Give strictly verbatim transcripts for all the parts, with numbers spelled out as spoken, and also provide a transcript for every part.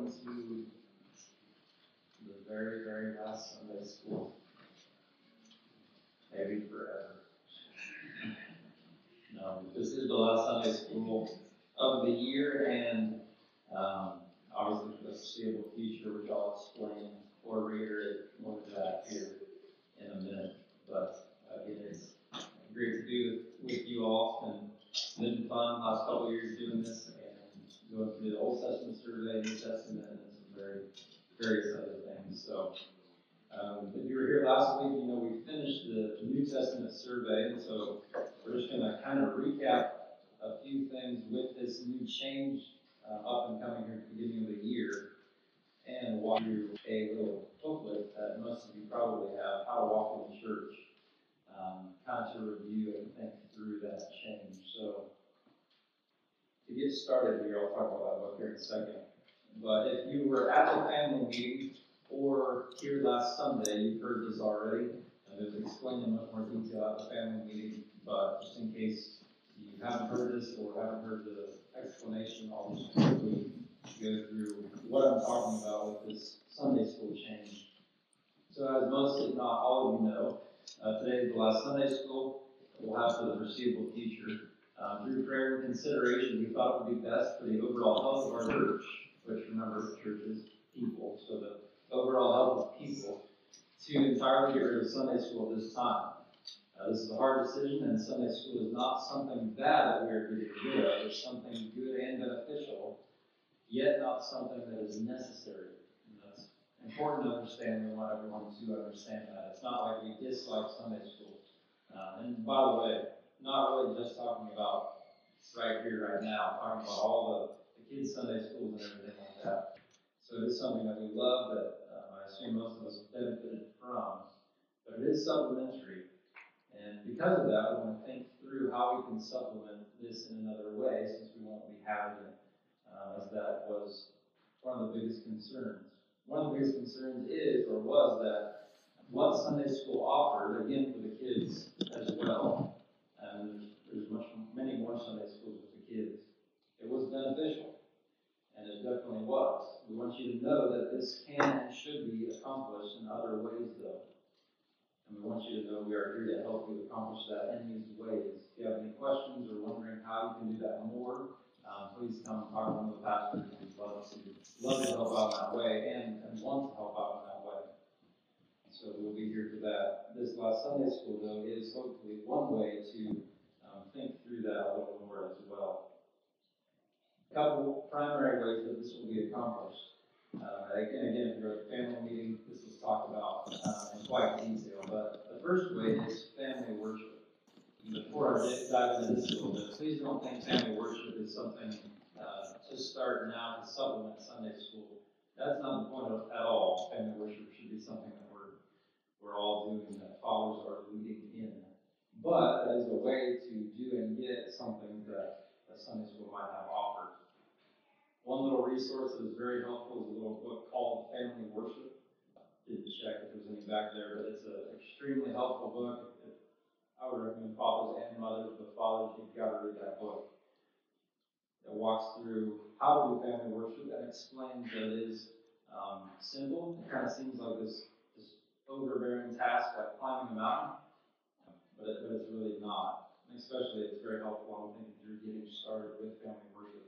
to the very, very last Sunday school. Maybe forever. No, this is the last Sunday school of the year, and um, obviously for the foreseeable future, which I'll explain or reiterate more of that here in a minute. But again, it's great to be with, with you all, and it's been fun last couple of years doing this and going through the Old Testament survey, New Testament, and some very, very exciting things. So, um, if you were here last week, you know we finished the New Testament survey, and so we're just going to kind of recap a few things with this new change uh, up and coming here at the beginning of the year, and walk through a little booklet that most of you probably have, How to Walk in the Church, um, kind of to review and think through that change. So, to get started here, I'll talk about that book here in a second. But if you were at the family meeting or here last Sunday, you've heard this already. And there's explained in much more detail at the family meeting, but just in case you haven't heard this or haven't heard the explanation, I'll just quickly go through what I'm talking about with this Sunday school change. So as most, if not all of you know, uh, today is the last Sunday school we'll have for the foreseeable future. Uh, through prayer and consideration, we thought it would be best for the overall health of our church, which remember, church is people, so the overall health of people, to entirely get rid of Sunday school at this time. Uh, this is a hard decision, and Sunday school is not something bad that we are getting rid of. It's something good and beneficial, yet not something that is necessary. And that's important to understand. We want everyone to understand that. It's not like we dislike Sunday school. Uh, and by the way, not really just talking about right here, right now, talking about all the, the kids' Sunday schools and everything like that. So it is something that we love, that um, I assume most of us benefited from, but it is supplementary. And because of that, we want to think through how we can supplement this in another way, since we won't be having it, um, as that was one of the biggest concerns. One of the biggest concerns is, or was, that what Sunday school offered, again for the kids as well, and there's, there's much, many more Sunday schools with the kids, it was beneficial. And it definitely was. We want you to know that this can and should be accomplished in other ways, though. And we want you to know we are here to help you accomplish that in these ways. If you have any questions or wondering how you can do that more, um, please come talk to one of the pastors. We'd love to, love to help out in that way and, and want to help out in that way. So we'll be here for that. This last Sunday school, though, is hopefully one way to um, think through that a little more as well. A couple primary ways that this will be accomplished. Uh, again, again, if you're at a family meeting, this was talked about uh, in quite detail. But the first way is family worship. And before I dive into this a little bit, please don't think family worship is something uh, to start now to supplement Sunday school. That's not the point of, at all. Family worship should be something that we're we're all doing, that fathers are leading in. But that is a way to do and get something that a Sunday school might have offered. One little resource that is very helpful is a little book called Family Worship. Didn't check if there's any back there, but it's an extremely helpful book. If, I would recommend fathers and mothers, but fathers, you've got to read that book. It walks through how to do family worship and explains that it is um, simple. It kind of seems like this, this overbearing task like climbing a mountain, but, it, but it's really not. And especially, it's very helpful, I think, if you're getting started with family worship.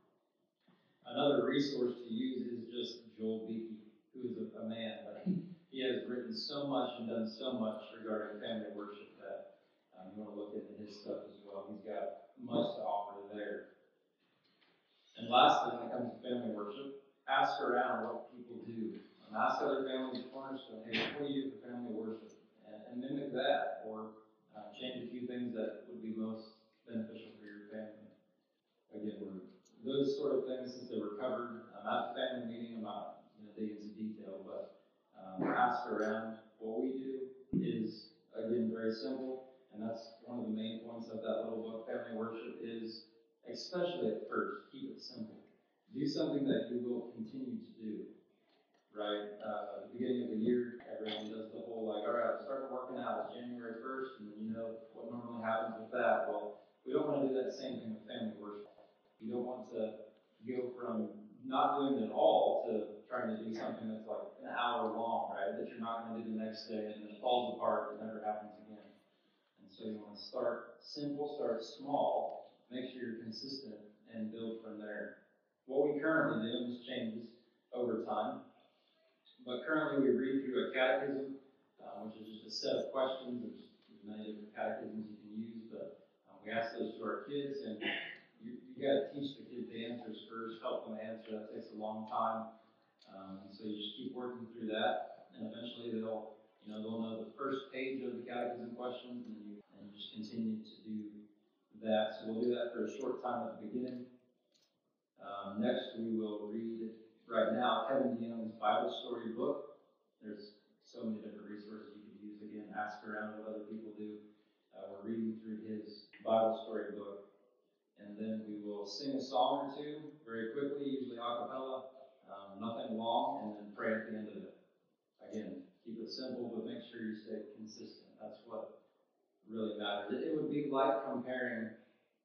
Another resource to use is just Joel Beakey, who is a, a man, but he, he has written so much and done so much regarding family worship that um, you want to look into his stuff as well. He's got much to offer there. And lastly, when it comes to family worship, ask around what people do. And ask other families at Cornerstone, hey, what do you do for family worship? And, and mimic that, or uh, change a few things that would be most beneficial for your family. Again, we're those sort of things, since they were covered um, at the family meeting, I'm not going to dig into detail, but um, ask around. What we do is, again, very simple, and that's one of the main points of that little book, Family Worship, is, especially at first, keep it simple. Do something that you will continue to do, right? Uh, at the beginning of the year, everyone does the whole, like, all right, I'm starting working out. It's January first, and then you know what normally happens with that. Well, we don't want to do that same thing with family worship. You don't want to go from not doing it all to trying to do something that's like an hour long, right? That you're not going to do the next day and then it falls apart and never happens again. And so you want to start simple, start small, make sure you're consistent, and build from there. What we currently do, and this changes over time, but currently we read through a catechism, uh, which is just a set of questions. There's, there's many different catechisms you can use, but um, we ask those to our kids, and you, you got to teach the kids the answers first, help them answer. That takes a long time, um, and so you just keep working through that, and eventually they'll, you know, they'll know the first page of the catechism questions, and you and you just continue to do that. So we'll do that for a short time at the beginning. Um, next, we will read right now Kevin DeYoung's Bible story book. There's so many different resources you could use. Again, ask around what other people do. Uh, we're reading through his Bible story book. And then we will sing a song or two very quickly, usually a cappella, um, nothing long, and then pray at the end of it. Again, keep it simple, but make sure you stay consistent. That's what really matters. It, it would be like comparing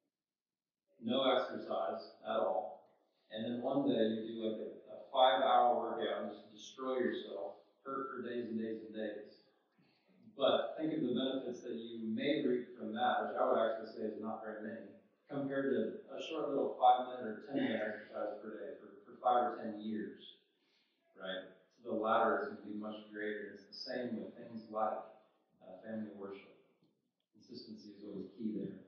no exercise at all, and then one day you do like a, a five-hour workout and just destroy yourself, hurt for days and days and days. But think of the benefits that you may reap from that, which I would actually say is not very many, compared to a short little five-minute or ten-minute exercise per day for, for five or ten years, right? So the latter is going to be much greater. It's the same with things like uh, family worship. Consistency is always key there.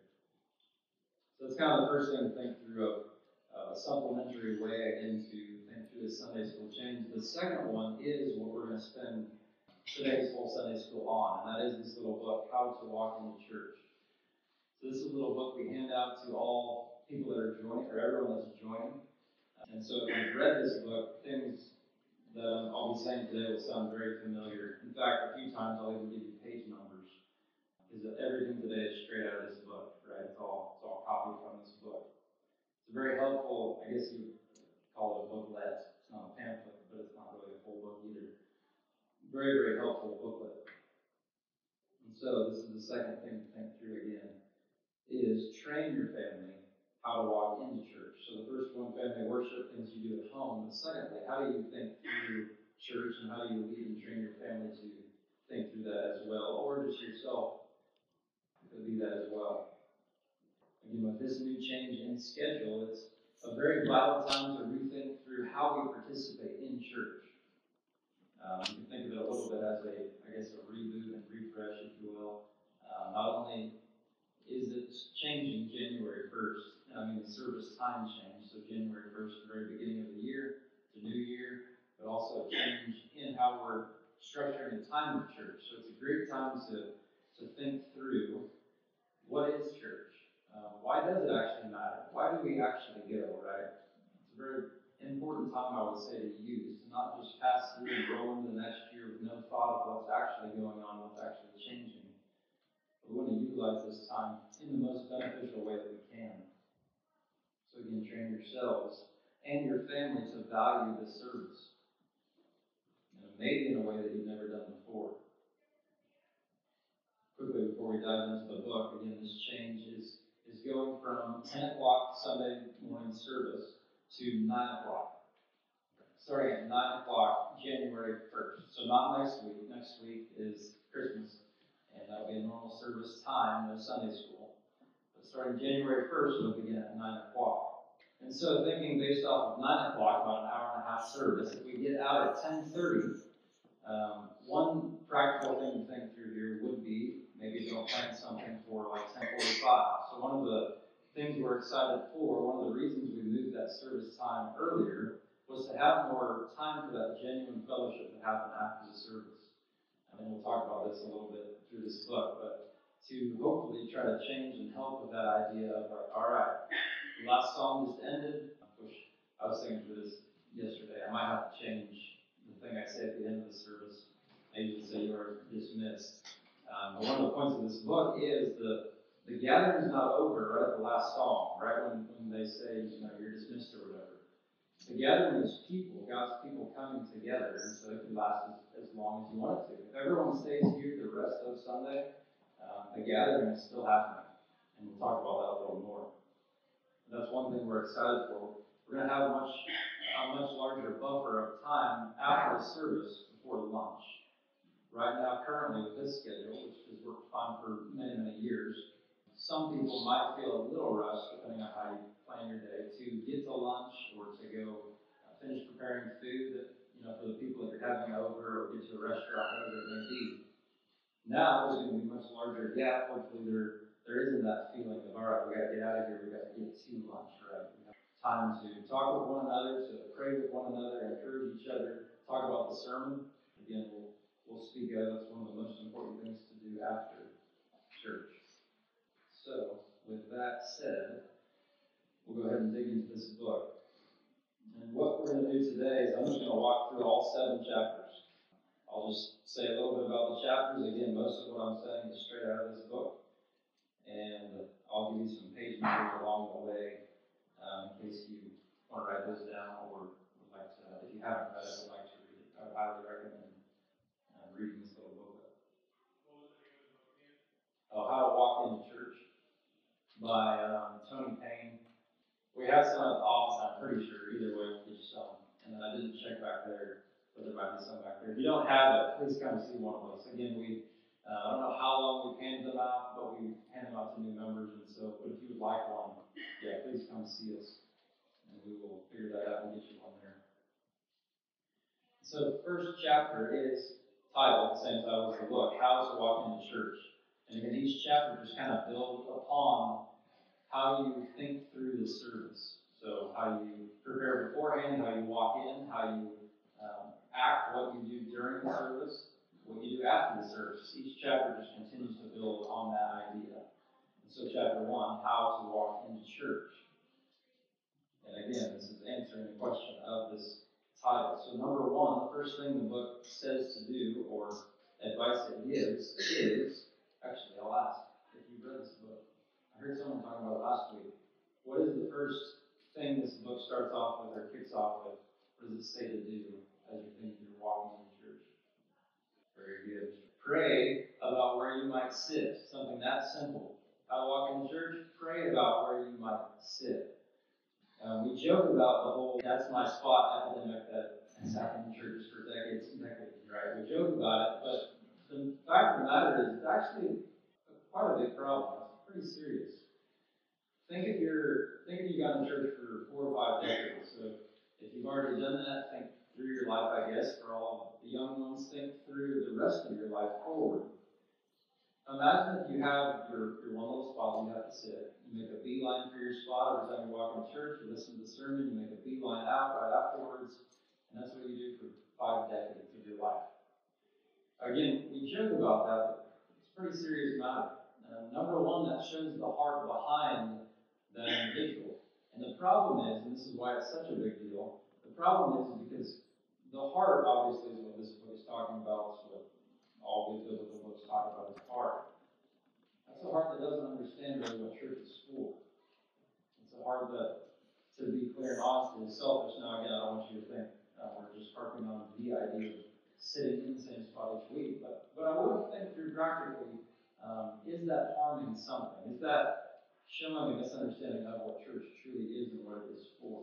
So that's kind of the first thing to think through of uh, a supplementary way, again, to think through the Sunday school change. The second one is what we're going to spend today's whole Sunday school on, and that is this little book, How to Walk into Church. So this is a little book we hand out to all people that are joining, or everyone that's joining. And so if you've read this book, things that I'll be saying today will sound very familiar. In fact, a few times I'll even give you page numbers, because everything today is straight out of this book, right? It's all, it's all copied from this book. It's a very helpful, I guess you would call it a booklet. It's not a pamphlet, but it's not really a full book either. Very, very helpful booklet. And so this is the second thing to think through again, is train your family how to walk into church. So the first one, family worship, things you do at home. But secondly, how do you think through church, and how do you lead and train your family to think through that as well? Or just yourself to be that as well. Again, with this new change in schedule, it's a very vital time to rethink through how we participate in church. Um, you can think of it a little bit as a, I guess, a reboot and refresh, if you will. Uh, not only is it changing January first, I mean, the service time change, so January first, the very beginning of the year, the new year, but also a change in how we're structuring the time of church. So it's a great time to, to think through, what is church? Um, why does it actually matter? Why do we actually go, right? It's a very important time, I would say, to use, to not just pass through and roll into the next year with no thought of what's actually going on, what's actually changing. But we want to utilize this time in the most beneficial way that we can. So again, train yourselves and your family to value this service, and maybe in a way that you've never done before. Quickly, before we dive into the book, again, this change is, is going from ten o'clock Sunday morning service to nine o'clock. Starting at nine o'clock January first. So not next week. Next week is Christmas, and that'll be a normal service time, no Sunday school. But starting January first, it'll begin at nine o'clock. And so thinking based off of nine o'clock, about an hour and a half service, if we get out at ten thirty, um, one practical thing to think through here would be maybe don't plan something for like ten forty-five. So one of the things we're excited for, one of the reasons we moved that service time earlier, was to have more time for that genuine fellowship to happen after the service. And then we'll talk about this a little bit through this book, but to hopefully try to change and help with that idea of like, all right, the last song just ended, which I was thinking for this yesterday. I might have to change the thing I say at the end of the service. I usually say you are dismissed. Um, but one of the points of this book is the the gathering is not over right at the last song, right when, when they say, you know, you're dismissed or whatever. The gathering is people, God's people coming together, and so it can last as, as long as you want it to. If everyone stays here the rest of Sunday, um, the gathering is still happening, and we'll talk about that a little more. And that's one thing we're excited for. We're going to have much, a much larger buffer of time after the service before lunch. Right now, currently with this schedule, which has worked fine for many, many years, some people might feel a little rushed, depending on how you plan your day, to get to lunch or to go uh, finish preparing food that, you know, for the people that you're having over, or get to a restaurant, whatever it may be. Now there's going to be a much larger gap. Hopefully there there isn't that feeling of, all right, we got to get out of here, we got to get to lunch, right? We have time to talk with one another, to pray with one another, encourage each other, talk about the sermon. Again, we'll we'll speak of. That's one of the most important things to do after church. So, with that said, we'll go ahead and dig into this book. And what we're going to do today is I'm just going to walk through all seven chapters. I'll just say a little bit about the chapters. Again, most of what I'm saying is straight out of this book. And I'll give you some page numbers along the way um, in case you want to write those down or would like to, if you haven't read it, would like to read it. I would highly recommend uh, reading this little book. Oh, How to Walk into Church by um, Tony Payne. We have some at the office, I'm pretty sure. Either way, we'll get you some. And then I didn't check back there, but there might be some back there. If you don't have it, please come see one of us. Again, we uh, I don't know how long we've handed them out, but we hand them out to new members. And so, but if you would like one, yeah, please come see us, and we will figure that out and get you one there. So, the first chapter is titled, the same title as the book, How to Walk into Church. And again, each chapter just kind of builds upon how you think through the service. So how you prepare beforehand, how you walk in, how you um, act, what you do during the service, what you do after the service. Each chapter just continues to build on that idea. And so chapter one, how to walk into church. And again, this is answering the question of this title. So number one, the first thing the book says to do, or advice it gives, is, actually I'll ask, if you've read this book. I heard someone talking about it last week. What is the first thing this book starts off with or kicks off with? What does it say to do as you're thinking you're walking into church? Very good. Pray about where you might sit. Something that simple. How to walk into church? Pray about where you might sit. Um, we joke about the whole "that's my spot" epidemic that has happened in churches for decades and decades, right? We joke about it, but the fact of the matter is it's actually quite a big problem. It's pretty serious. Think if you're think if you've gone to church for four or five decades. So if you've already done that, think through your life, I guess. For all the young ones, think through the rest of your life forward. Imagine if you have your, your one little spot you have to sit. You make a beeline for your spot every time you walk into church, you listen to the sermon, you make a beeline out right afterwards, and that's what you do for five decades of your life. Again, we joke about that, but it's a pretty serious matter. Uh, number one, that shows the heart behind that individual. And the problem is, and this is why it's such a big deal, the problem is because the heart, obviously, is what this book is talking about. It's what all good biblical books talk about, is heart. That's a heart that doesn't understand really what church is for. It's a heart that, to be clear and honest, is selfish. Now, again, I don't want you to think uh, we're just harping on the idea of sitting in the same spot each week, but, but I would think through practically, um, is that harming something? Is that showing a misunderstanding of what church truly is and what it is for?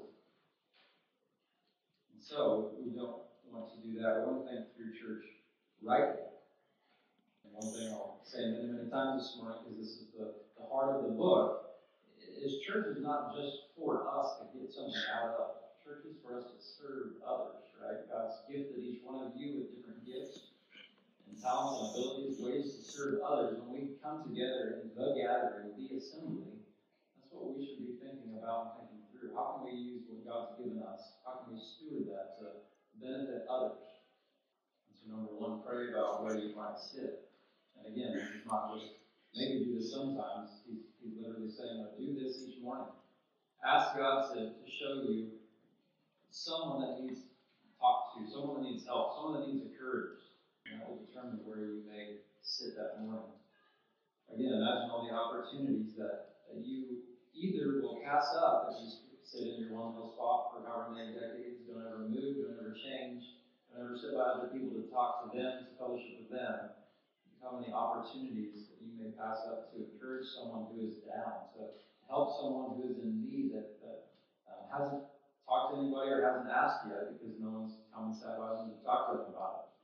And so, we don't want to do that. We want to think through church rightly. And one thing I'll say many, many times this morning, because this is the, the heart of the book, is church is not just for us to get something out of. Church is for us to serve others, right? God's gifted each one of you with different gifts and talents and abilities, ways to serve others. When we come together in the gathering, the assembly, that's what we should be thinking about and thinking through. How can we use what God's given us? How can we steward that to benefit others? And so number one, pray about where you might sit. And again, this is not just maybe do this sometimes. He's, he's literally saying, no, do this each morning. Ask God to, to show you someone that needs talked to, someone that needs help, someone that needs encouraged. And that will determine where you may sit that morning. Again, imagine all the opportunities that, that you either will pass up if you sit in your one little spot for however many decades, don't ever move, don't ever change, don't ever sit by other people to talk to them, to fellowship with them. How many opportunities that you may pass up to encourage someone who is down, to help someone who is in need that, that um, hasn't talked to anybody or hasn't asked yet because no one's come and sat by them to talk to them about it.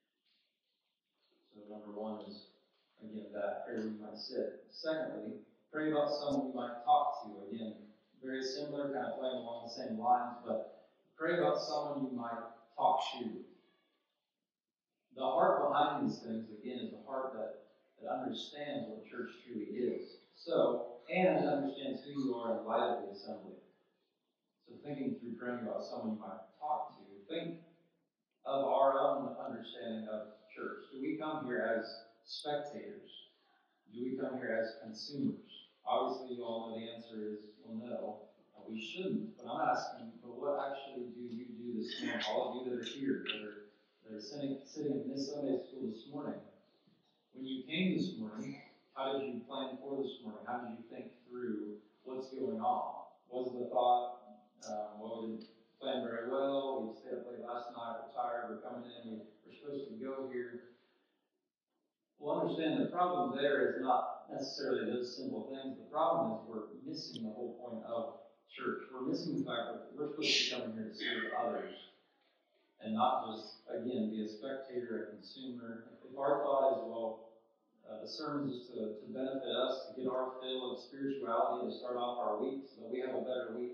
So number one is, again, that prayer you might sit. Secondly, pray about someone you might talk to. Again, very similar, kind of playing along the same lines, but pray about someone you might talk to. The heart behind these things, again, is a heart that, that understands what church truly is. So, and understands who you are in light of the assembly. So thinking through praying about someone you might talk to, think of our own understanding of church. Do we come here as spectators? Do we come here as consumers? Obviously, you all know the answer is, well, no, we shouldn't. But I'm asking, but what actually do you do this morning? All of you that are here, that are They're sitting, sitting in this Sunday school this morning. When you came this morning, how did you plan for this morning? How did you think through what's going on? Was the thought, um, well, we didn't plan very well, we stayed up late last night, we're tired, we're coming in, we, we're supposed to go here. Well, understand the problem there is not necessarily those simple things. The problem is we're missing the whole point of church. We're missing the fact that we're supposed to be coming here to serve others. And not just, again, be a spectator, a consumer. If our thought is, well, uh, the sermons is to, to benefit us, to get our fill of spirituality, to start off our week so that we have a better week.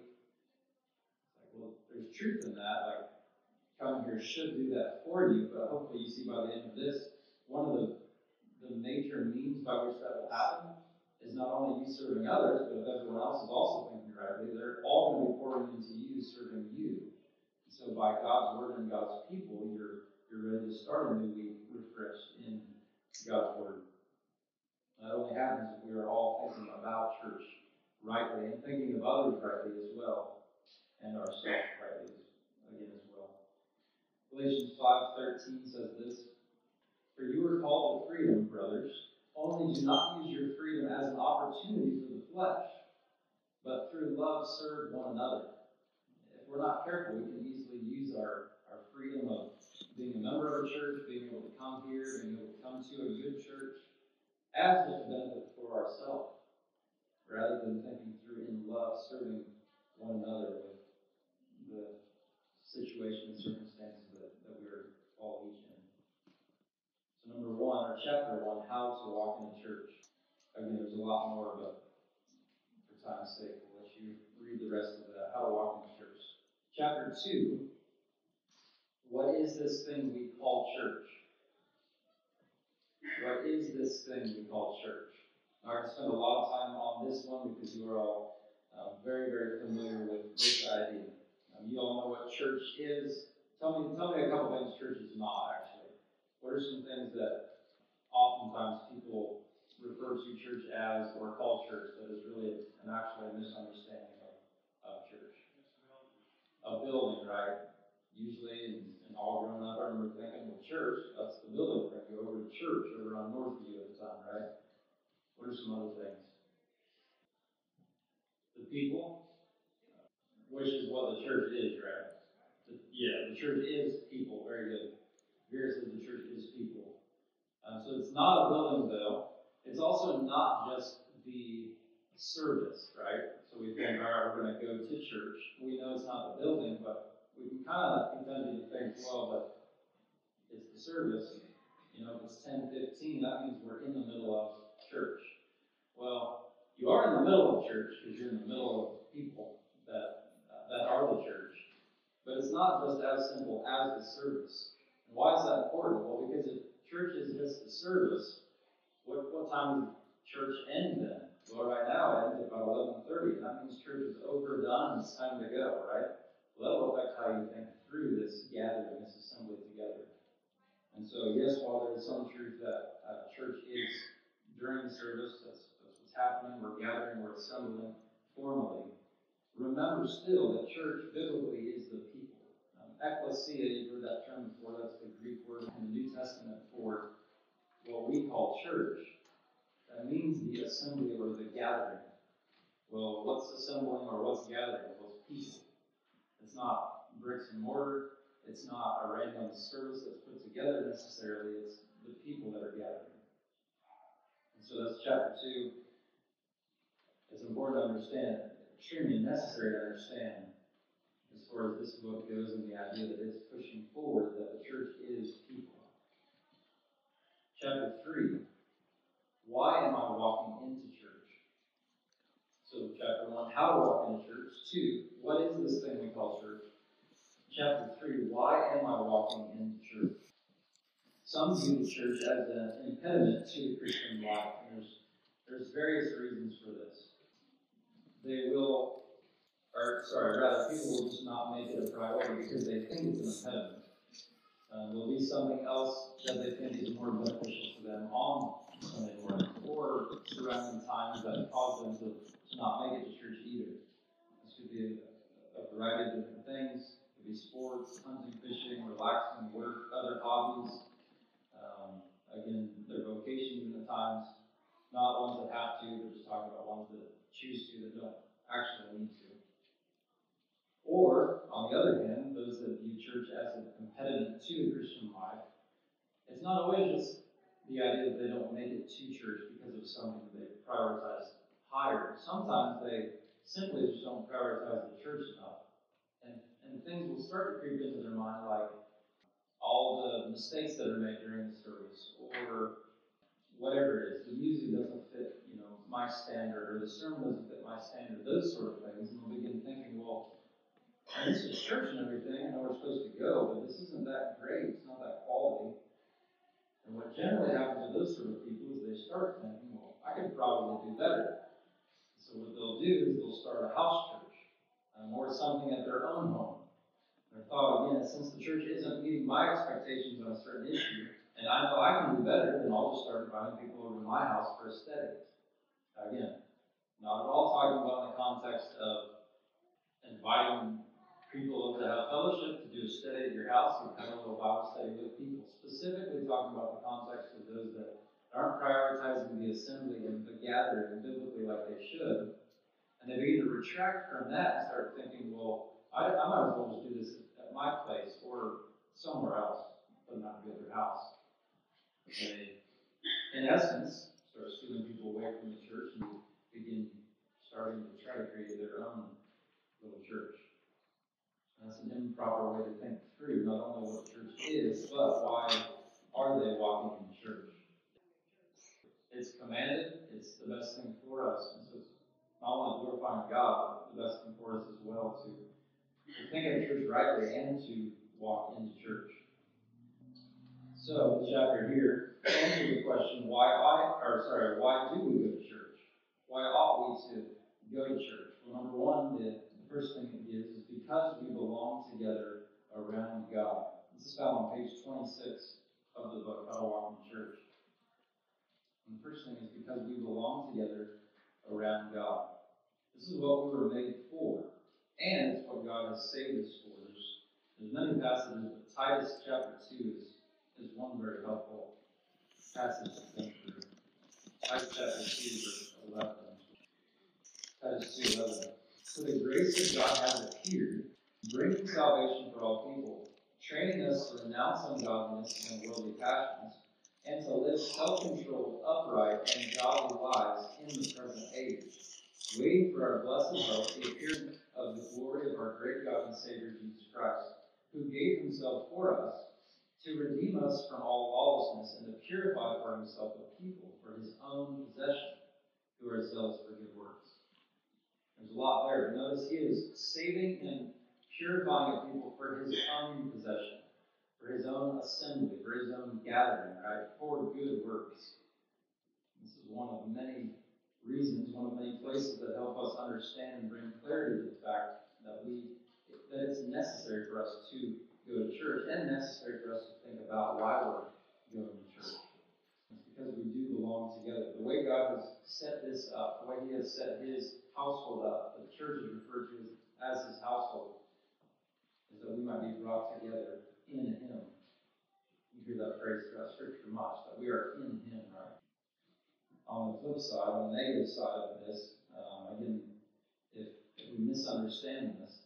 It's like, well, there's truth in that. Like, coming here should do that for you, but hopefully you see by the end of this, one of the, the major means by which that will happen is not only you serving others, but if everyone else is also thinking rightly, they're all going to be pouring into you, serving you. So by God's word and God's people, you're you're ready to start a new week refreshed in God's word. That only happens if we are all thinking about church rightly and thinking of others rightly as well, and ourselves rightly again as well. Galatians five thirteen says this: "For you are called to freedom, brothers. Only do not use your freedom as an opportunity for the flesh, but through love serve one another." If we're not careful, we can easily use our, our freedom of being a member of a church, being able to come here, being able to come to a good church, as just a benefit for ourselves, rather than thinking through in love, serving one another with the situation and circumstances that, that we're all each in. So number one, or chapter one, how to walk in a church. Again, there's a lot more, but for time's sake, we'll let you read the rest of that, how to walk in a church. Chapter two, what is this thing we call church? What is this thing we call church? I'm going to spend a lot of time on this one because you are all um, very, very familiar with this idea. Um, you all know what church is. Tell me, tell me a couple things church is not, actually. What are some things that oftentimes people refer to church as or call church that is really an actually a misunderstanding of, of church? A building, right? Usually, and, and all growing up, I remember thinking, well, church, that's the building. We're going to go over to church over on Northview at the time, right? What are some other things? The people, which is what the church is, right? The, yeah, the church is people. Very good. Vera says the church is people. Um, so it's not a building, though. It's also not just the service, right? So we think, all right, we're going to go to church. We know it's not the building, but we can kind of continue to think, well, but it's the service. You know, if it's ten fifteen, that means we're in the middle of church. Well, you are in the middle of church because you're in the middle of people that uh, that are the church. But it's not just as simple as the service. And why is that important? Well, because if church is just the service, what, what time does church end then? Well, right now it ends at about eleven thirty. That means church is overdone and it's time to go, right? Well, that will affect how you think through this gathering, this assembly together. And so, yes, while there is some truth that uh, church is during the service, that's, that's what's happening, we're gathering, we're assembling formally. Remember still that church biblically is the people. Um, ecclesia, you've heard that term before, that's the Greek word in the New Testament for what we call church. That means the assembly or the gathering. Well, what's assembling or what's gathering? Well, it's people. It's not bricks and mortar. It's not a random service that's put together necessarily. It's the people that are gathering. And so that's chapter two. It's important to understand, extremely necessary to understand, is as far as this book goes and the idea that it's pushing forward that the church is people. Chapter three, why am I walking into church? So chapter one, how to walk into church. Two, what is this thing we call church? Chapter three, why am I walking into church? Some view the church as an impediment to the Christian life, and there's, there's various reasons for this. They will, or sorry, rather, people will just not make it a priority because they think it's an impediment. Uh, there'll be something else that they think is more beneficial to them on Sunday morning, or surrounding times that cause them to, to not make it to church either. This could be a, a variety of different things. It could be sports, hunting, fishing, relaxing, work, other hobbies. Um, again, their vocations at times, not ones that have to, but just talking about ones that choose to, that don't actually need to. Or, on the other hand, those that view church as an impediment to the Christian life, it's not always just the idea that they don't make it to church because of something that they prioritize higher. Sometimes they simply just don't prioritize the church enough. And, and things will start to creep into their mind, like all the mistakes that are made during the service, or whatever it is. The music doesn't fit, you know, my standard, or the sermon doesn't fit my standard, those sort of things. And they'll begin thinking, well, and this is church and everything, I know we're supposed to go, but this isn't that great, it's not that quality. And what generally happens to those sort of people is they start thinking, well, I could probably do better. So what they'll do is they'll start a house church, um, or something at their own home. Their thought again is, since the church isn't meeting my expectations on a certain issue, and I know I can do better, then I'll just start inviting people over to my house for a study. Again, not at all talking about in the context of inviting people over to have fellowship, to do a study at your house, and have a little Bible study with people. Specifically talking about the context of those that aren't prioritizing the assembly and the gathering biblically like they should, and they begin to retract from that and start thinking, well, I, I might as well just do this at my place or somewhere else, but not be at their house. They, in essence, start stealing people away from the church and begin starting to try to create their own little church. That's an improper way to think through not only what church is, but why are they walking in church. It's commanded, it's the best thing for us. And so it's not only glorifying God, but the best thing for us as well to, to think of church rightly and to walk into church. So, the chapter here answers the question, why I, or sorry, why do we go to church? Why ought we to go to church? Well, number one, the The first thing it gives is because we belong together around God. This is found on page twenty-six of the book, How to Walk in Church. And the first thing is because we belong together around God. This is what we were made for, and it's what God has saved us for. There's, there's many passages, but Titus chapter two is, is one very helpful passage to think through. Titus chapter two, verse eleven. Titus two eleven. For the grace of God has appeared, bringing salvation for all people, training us to renounce ungodliness and worldly passions, and to live self-controlled, upright, and godly lives in the present age, waiting for our blessed hope, the appearance of the glory of our great God and Savior Jesus Christ, who gave himself for us to redeem us from all lawlessness and to purify for himself a people for his own possession, who are zealous for good works. There's a lot there, but notice he is saving and purifying a people for his own possession, for his own assembly, for his own gathering, right? For good works. This is one of many reasons, one of many places that help us understand and bring clarity to the fact that we that it's necessary for us to go to church and necessary for us to think about why we're going to church. It's because we do belong together. The way God has set this up, the way he has set his household up, the church is referred to as, as his household, is that we might be brought together in him. You hear that phrase throughout Scripture much, that we are in him, right? On the flip side, on the negative side of this, um, again, if, if we misunderstand this,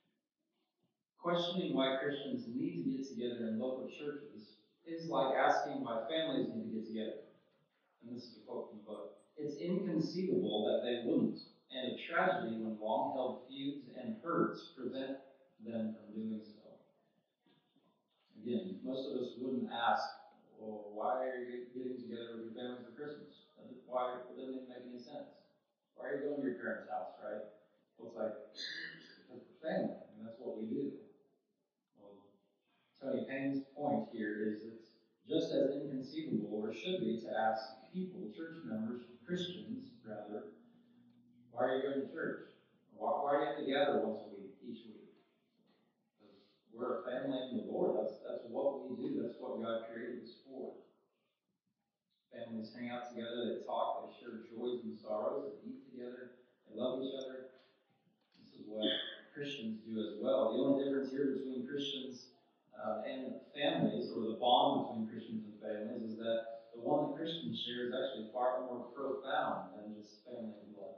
questioning why Christians need to get together in local churches is like asking why families need to get together. And this is a quote from the book. It's inconceivable that they wouldn't, and a tragedy when long-held feuds and hurts prevent them from doing so. Again, most of us wouldn't ask, well, why are you getting together with your family for Christmas? Why? It doesn't even make any sense. Why are you going to your parents' house, right? Well, it's like, because we're family, and that's what we do. Well, Tony Payne's point here is it's just as inconceivable, or should be, to ask people, church members, Christians, rather, why are you going to church? Why, why do you have to gather once a week, each week? Because we're a family in the Lord. That's, that's what we do. That's what God created us for. Families hang out together, they talk, they share joys and sorrows, they eat together, they love each other. This is what Christians do as well. The only difference here between Christians uh, and families, or the bond between Christians and families, is that the one that Christians share is actually far more profound than just family and blood.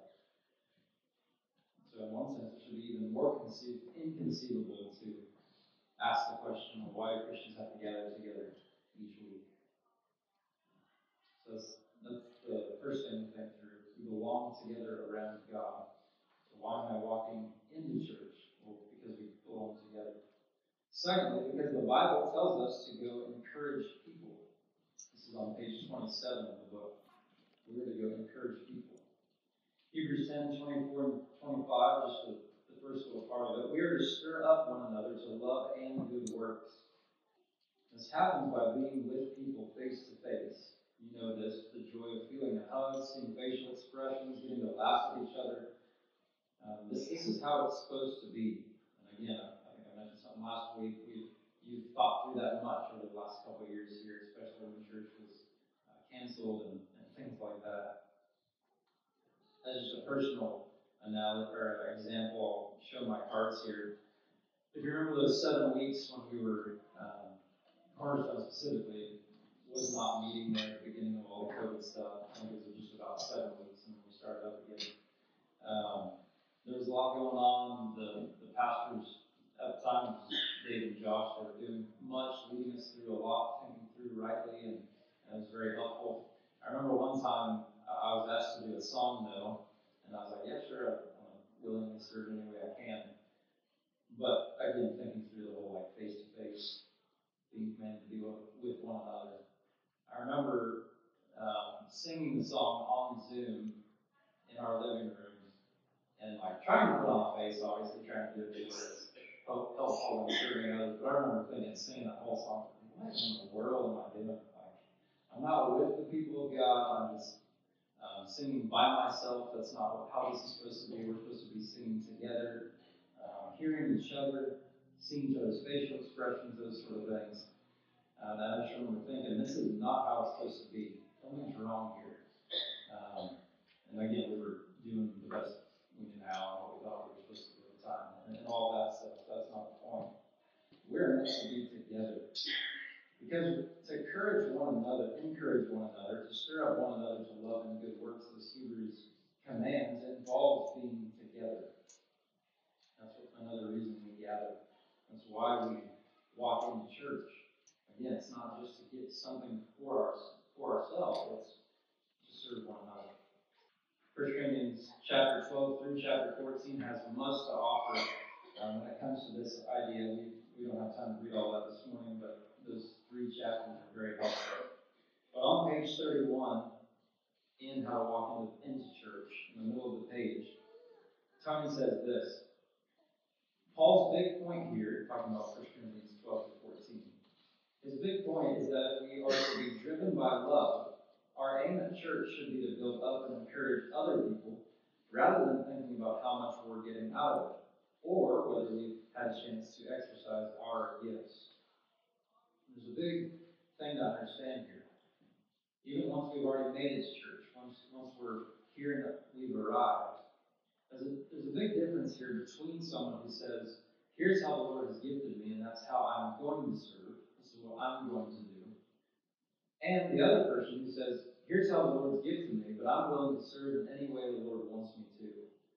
So in one sense, it should be even more conceive- inconceivable to ask the question of why do Christians have to gather together each week. So that's, that's the first thing to think through. We belong together around God. So why am I walking into church? Well, because we belong together. Secondly, because the Bible tells us to go encourage people. This is on page twenty-seven of the book. We are to go encourage people. Hebrews ten, twenty-four and twenty-five, just the, the first little part of it. We are to stir up one another to love and good works. This happens by being with people face to face. You know this, the joy of feeling a hug, seeing facial expressions, getting to laugh at each other. Um, this, this is how it's supposed to be. And again, I, I think I mentioned something last week. We've you've thought through that much over the last couple of years here, especially when church was uh, canceled and, and things like that. As just a personal analogy or example, I'll show my cards here. If you remember those seven weeks when we were um, Cornerstone specifically was not meeting there at the beginning of all the COVID stuff. I think it was just about seven weeks, and then we started up again. Um, there was a lot going on. The the pastors at the time was Dave and Josh. They were doing much, leading us through a lot, thinking through rightly, and, and it was very helpful. I remember one time uh, I was asked to do a song though, and I was like, yeah, sure, I'm, I'm willingly serve any way I can. But again, thinking through the whole like face to face, being commanded to be with one another. I remember um, singing the song on Zoom in our living rooms and like trying to put on a face, obviously trying to do it as helpful and serving others. But I remember thinking, singing that whole song, what in the world am I doing? Like, I'm not with the people of God. I'm just um, singing by myself. That's not what, how this is supposed to be. We're supposed to be singing together, um, hearing each other, seeing each other's facial expressions, those sort of things. Uh, and I just remember thinking, this is not how it's supposed to be. Something's wrong here. Um, and again, we were doing the best we knew how and what we thought we were supposed to do at the time, and, and all that stuff. That's not the point. We're meant to be together. Because to encourage one another, encourage one another, to stir up one another to love and good works, as Hebrews commands, involves being together. That's what, another reason we gather. That's why we walk into church. Again, it's not just to get something for, our, for ourselves, it's to serve one another. First Corinthians chapter twelve through chapter fourteen has much to offer um, when it comes to this idea. We, we don't have time to read all that this morning, but those three chapters are very helpful. But on page thirty-one, in How to Walk into, into Church, in the middle of the page, Tony says this. Paul's big point here, talking about First Corinthians twelve to fourteen, his big point is that if we are to be driven by love, our aim at church should be to build up and encourage other people rather than thinking about how much we're getting out of it or whether we've had a chance to exercise our gifts. There's a big thing to understand here. Even once we've already made it to church, once, once we're here and we've arrived, there's a, there's a big difference here between someone who says, here's how the Lord has gifted me and that's how I'm going to serve. This is what I'm going to do. And the other person who says, here's how the Lord's gifted me, but I'm willing to serve in any way the Lord wants me to.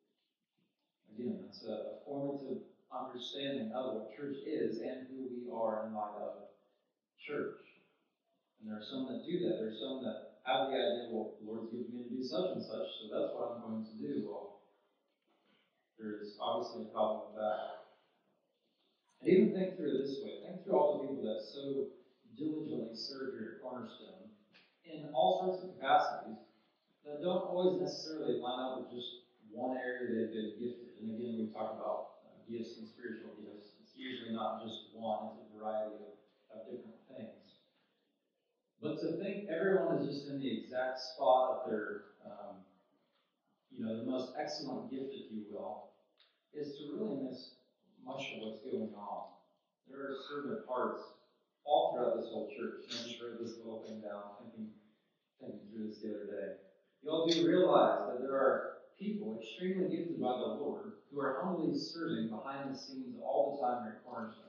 Again, that's a, a formative understanding of what church is and who we are in light of church. And there are some that do that. There are some that have the idea, well, the Lord's given me to do such and such, so that's what I'm going to do. Well, there's obviously a problem with that. And even think through it this way. Think through all the people that so diligently serve here at Cornerstone in all sorts of capacities that don't always necessarily line up with just one area they've been gifted. And again, we've talked about uh, gifts and spiritual gifts. It's usually not just one, it's a variety of, of different things. But to think everyone is just in the exact spot of their, um, you know, the most excellent gift, if you will, is to really miss much of what's going on. There are servant hearts all throughout this whole church. And I just wrote this little thing down, thinking, thinking through this the other day. You all do realize that there are people extremely gifted by the Lord who are humbly serving behind the scenes all the time here at Cornerstone.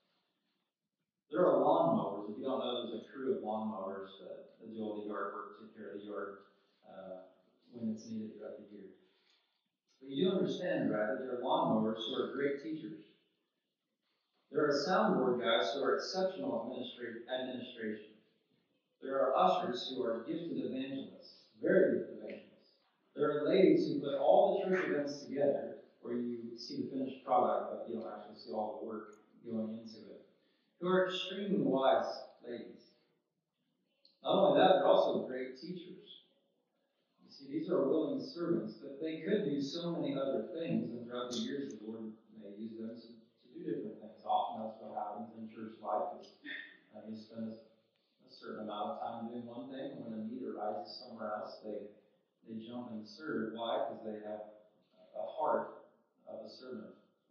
There are lawnmowers. If you don't know, there's a crew of lawnmowers that, that do all the yard work, take care of the yard uh, when it's needed throughout the year. But you do understand, right, that there are lawnmowers who are great teachers. There are soundboard guys who are exceptional at administration. There are ushers who are gifted evangelists, very gifted evangelists. There are ladies who put all the church events together, where you see the finished product, but you don't actually see all the work going into it, who are extremely wise ladies. Not only that, they're also great teachers. You see, these are willing servants, but they could do so many other things, and throughout the years, the Lord may use them to, to do different things. Often that's what happens in church life, is uh, you spend a, a certain amount of time doing one thing, and when a need arises somewhere else, they, they jump and serve. Why? Because they have a heart of a servant.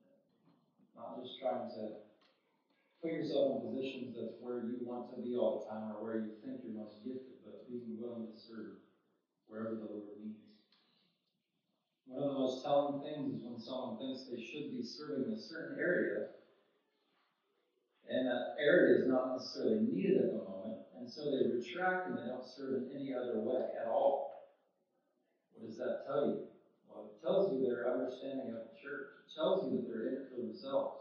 Not just trying to put yourself in positions that's where you want to be all the time or where you think you're most gifted, but being willing to serve wherever the Lord needs. One of the most telling things is when someone thinks they should be serving in a certain area, and that area is not necessarily needed at the moment, and so they retract and they don't serve in any other way at all. What does that tell you? Well, it tells you their understanding of the church. It tells you that they're in it for themselves.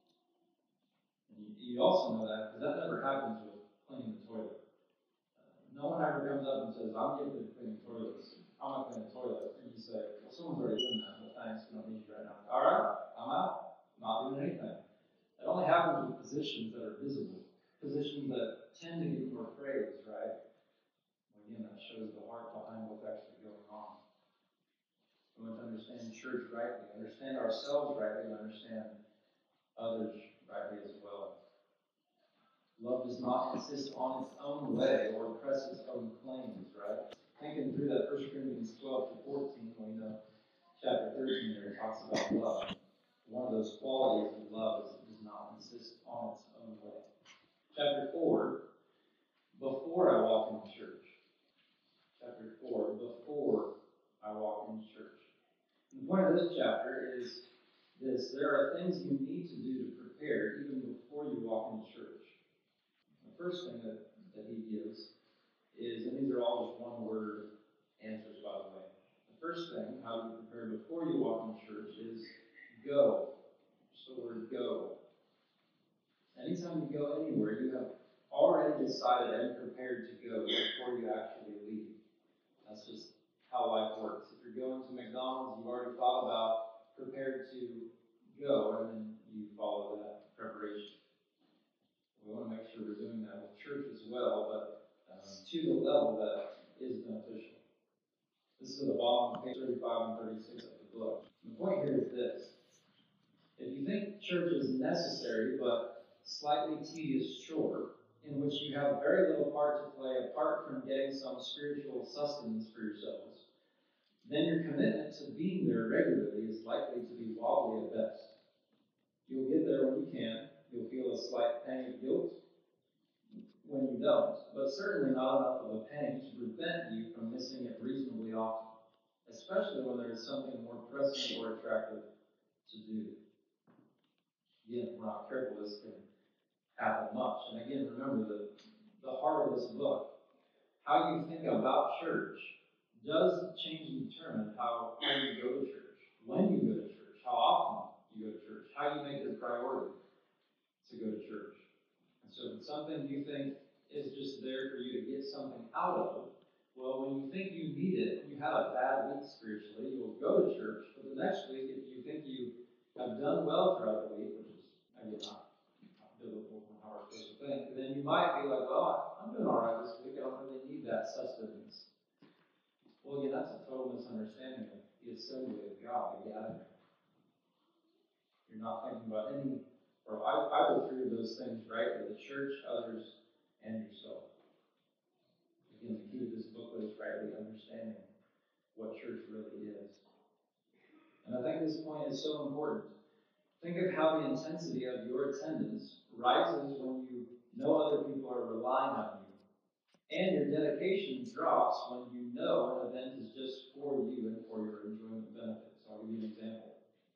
And you, you also know that because that never happens with cleaning the toilet. Uh, no one ever comes up and says, I'm gifted at cleaning toilets. I'm not cleaning the toilet. And you say, well, someone's already doing that. Well, thanks. We don't need you right now. All right, I'm out. I'm not doing anything. It only happens with positions that are visible, positions that tend to get more praise, right? Again, that shows the heart behind what's actually going on. We want to understand church rightly, understand ourselves rightly, and understand others rightly as well. Love does not insist on its own way or press its own claims, right? Thinking through that First Corinthians twelve to fourteen, we know chapter thirteen there talks about love. One of those qualities of love is it does not insist on its own way. Chapter four, before I walk into church. Chapter four, before I walk into church. And the point of this chapter is this: there are things you need to do to prepare even before you walk into church. The first thing that, that he gives is, and these are all just one word answers, by the way. The first thing, how do you prepare before you walk into church, is go. Just the word go. Anytime you go anywhere, you have already decided and prepared to go before you actually leave. That's just how life works. If you're going to McDonald's, you've already thought about, prepared to go, and then you follow that preparation. We want to make sure we're doing that with church as well, but um, to the level that is beneficial. This is at the bottom of page thirty-five and thirty-six of the book. And the point here is this. If you think church is necessary but slightly tedious chore, in which you have very little part to play apart from getting some spiritual sustenance for yourselves, then your commitment to being there regularly is likely to be wobbly at best. You'll get there when you can. You'll feel a slight pang of guilt when you don't, but certainly not enough of a pang to prevent you from missing it reasonably often, especially when there is something more pressing or attractive to do. Again, if we're not careful, this can happen much. And again, remember that the heart of this book, how you think about church, does change and determine how, how you go to church, when you go to church, how often you go to church, how you make it a priority to go to church. And so if it's something you think is just there for you to get something out of, well, when you think you need it, when you had a bad week spiritually, you'll go to church, but the next week, if you think you have done well throughout the week, which is maybe not biblical and how we're supposed to think, then you might be like, well, I'm doing all right this week. I don't really need that sustenance. Well, again, that's a total misunderstanding of the assembly of God, the gathering. You're not thinking about any, or either three of those things, right? The church, others, and yourself. Again, the key to this booklet is rightly understanding what church really is. And I think this point is so important. Think of how the intensity of your attendance rises when you know other people are relying on you. And your dedication drops when you know an event is just for you and for your enjoyment benefits. I'll give you an example.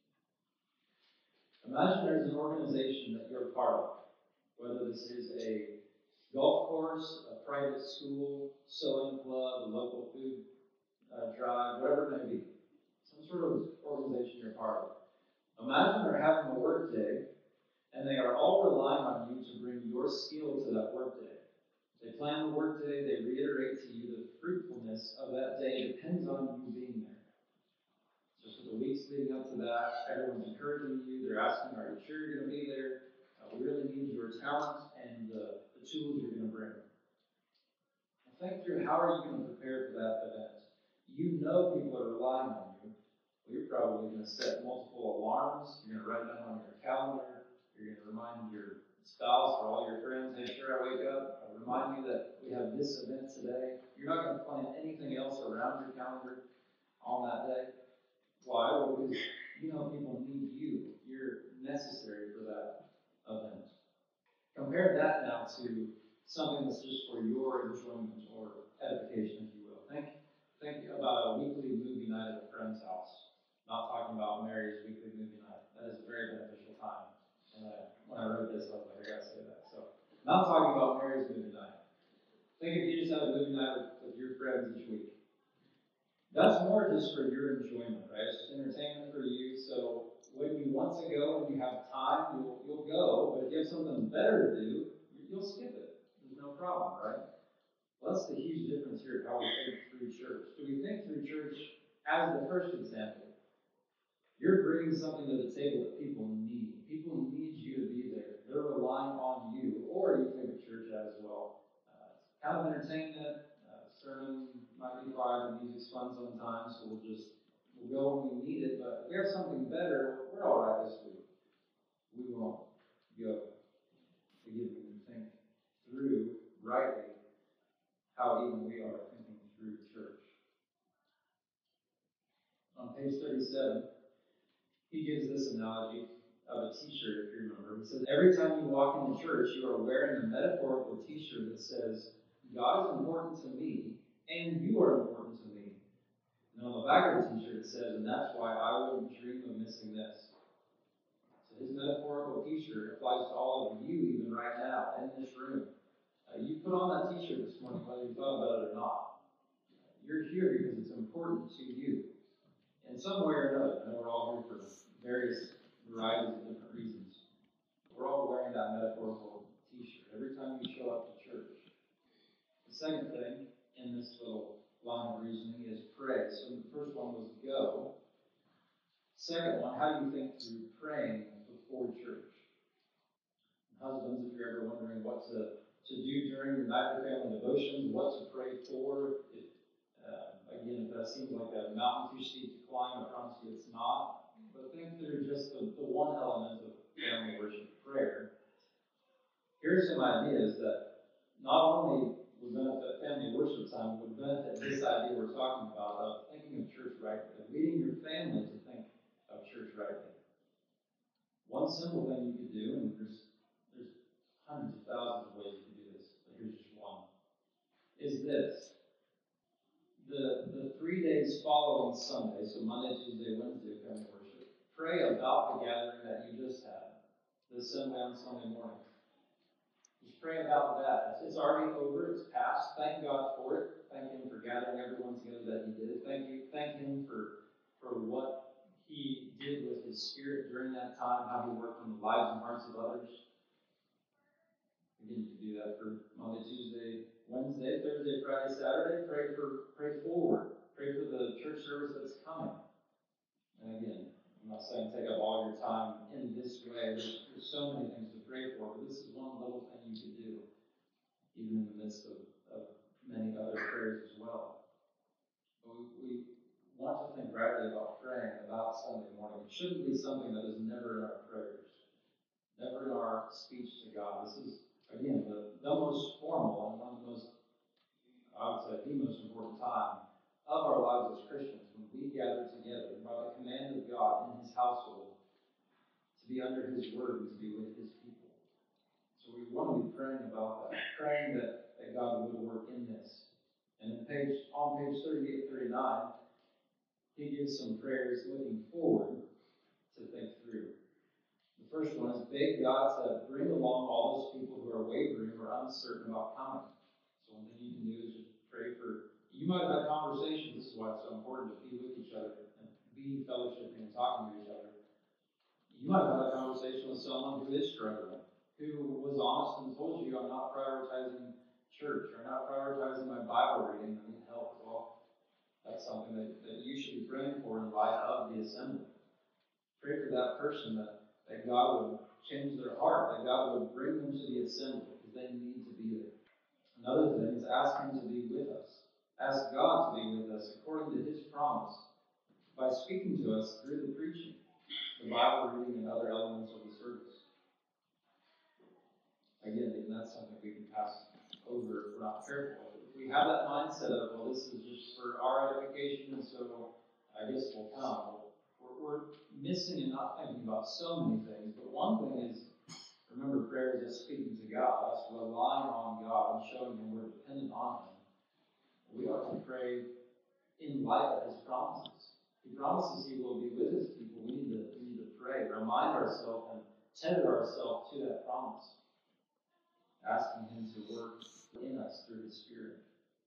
Imagine there's an organization that you're a part of, whether this is a golf course, a private school, sewing club, a local food uh, drive, whatever it may be. Some sort of organization you're a part of. Imagine they're having a work day, and they are all relying on you to bring your skill to that work day. They plan the work day, they reiterate to you the fruitfulness of that day depends on you being there. So for the weeks leading up to that, everyone's encouraging you, they're asking, are you sure you're going to be there? Uh, we really need your talent and uh, the tools you're going to bring. Now think through, how are you going to prepare for that event? You know people are relying on you. Well, you're probably going to set multiple alarms. You're going to write them on your calendar. You're going to remind your spouse or all your friends, hey, sure, I wake up. I'll remind you that we have this event today. You're not going to plan anything else around your calendar on that day. Why? Well, because you know people need you. You're necessary for that event. Compare that now to something that's just for your enjoyment or edification, if you will. Think, think about a weekly movie night at a friend's house. Not talking about Mary's weekly movie night. That is a very beneficial time. And I, when I wrote this, I was like, I gotta say that. So, not talking about Mary's movie night. Think if you just had a movie night with, with your friends each week. That's more just for your enjoyment, right? It's just entertainment for you. So when you want to go, when you have time, you'll you'll go. But if you have something better to do, you'll skip it. There's no problem, right? Well, that's the huge difference here of how we think through church. Do we think through church as the first example? You're bringing something to the table that people need. People need you to be there. They're relying on you. Or you think of church as well. Uh, kind of entertainment. Uh, sermon might be fine. The music's fun sometimes, so we'll just we'll go when we need it. But if we have something better, we're all right this week. We won't go. Again, we can think through rightly how even we are thinking through church. On page thirty-seven, he gives this analogy of a t-shirt, if you remember. He says, every time you walk into church, you are wearing a metaphorical t-shirt that says, God is important to me, and you are important to me. And on the back of the t-shirt it says, and that's why I wouldn't dream of missing this. So his metaphorical t-shirt applies to all of you even right now, in this room. Uh, you put on that t-shirt this morning whether you thought about it or not. You're here because it's important to you. In some way or another. I know we're all here for various varieties of different reasons. We're all wearing that metaphorical t-shirt every time you show up to church. The second thing in this little line of reasoning is pray. So the first one was go. Second one, how do you think through praying before church? Husbands, if you're ever wondering what to, to do during your night for family devotions, what to pray for, if, uh, again, if that seems like a mountain too steep to climb, I promise you it's not. But think through just the, the one element of family worship, prayer. Here's some ideas that not only would benefit family worship time, would benefit this idea we're talking about of thinking of church rightly, of leading your family to think of church rightly. One simple thing you could do, and there's there's hundreds of thousands of ways you can do this, but here's just one, is this. The, the three days following Sunday, so Monday, Tuesday, Wednesday, family worship, pray about the gathering that you just had, the assembly on Sunday morning. Just pray about that. It's already over. It's past. Thank God for it. Thank Him for gathering everyone together that He did. Thank you. Thank Him for for what He did with His Spirit during that time, how He worked in the lives and hearts of others. Again, you can do that for Monday, Tuesday, Wednesday, Thursday, Friday, Saturday. Pray for pray forward. Pray for the church service that's coming. And again, I'm not saying take up all your time in this way. There's, there's so many things to pray pray for, but this is one little thing you can do, even in the midst of, of many other prayers as well. But we, we want to think rightly about praying about Sunday morning. It shouldn't be something that is never in our prayers, never in our speech to God. This is, again, the, the most formal and one of the most, I would say, the most important time of our lives as Christians, when we gather together by the command of God in His household to be under His word and to be with His people. So we want to be praying about that, praying that, that God would work in this. And in page, on page thirty-eight, thirty-nine, he gives some prayers looking forward to think through. The first one is, beg God to bring along all those people who are wavering or uncertain about coming. So one thing you can do is just pray for, you might have had conversations, this is why it's so important to be with each other and be fellowshipping and talking to each other. You might have had a conversation with someone who is struggling, who was honest and told you, I'm not prioritizing church, or not prioritizing my Bible reading, I need help. Well, that's something that, that you should be praying for in light of the assembly. Pray for that person that, that God would change their heart, that God would bring them to the assembly, because they need to be there. Another thing is ask Him to be with us. Ask God to be with us according to His promise by speaking to us through the preaching, the Bible reading, and other elements of the service. Again, even that's something we can pass over if we're not careful. If we have that mindset of, well, this is just for our edification, and so I guess we'll come. We're, we're missing and not thinking about so many things. But one thing is, remember, prayer is us speaking to God, us relying on God and showing Him we're dependent on Him. We ought to pray in light of His promises. He promises He will be with His people. We need to, we need to pray, remind ourselves, and tether ourselves to that promise, asking Him to work in us through His Spirit.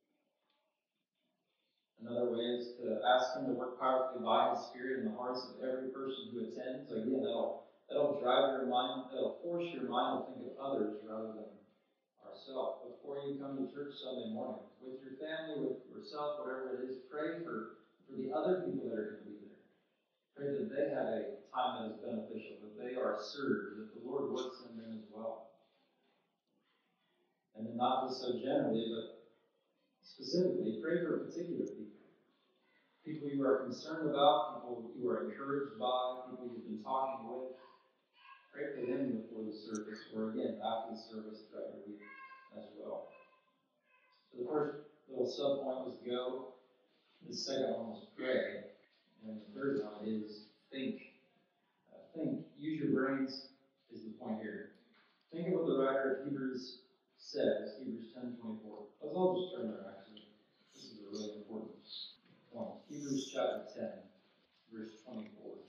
Another way is to ask Him to work powerfully by His Spirit in the hearts of every person who attends. Again, that'll, that'll drive your mind, that'll force your mind to think of others rather than ourselves. Before you come to church Sunday morning, with your family, with yourself, whatever it is, pray for, for the other people that are going to be there. Pray that they have a time that is beneficial, that they are served, that the Lord works in them as well. And then not just so generally, but specifically, pray for particular people. People you are concerned about, people you are encouraged by, people you've been talking with. Pray for them before the service, or again, after the service throughout your week as well. So the first little sub-point was go. The second one was pray. And the third one is think. Uh, think. Use your brains is the point here. Think of what the writer of Hebrews says, Hebrews ten twenty-four. Let's all just turn there, actually. This is a really important point. Hebrews chapter ten, verse twenty-four.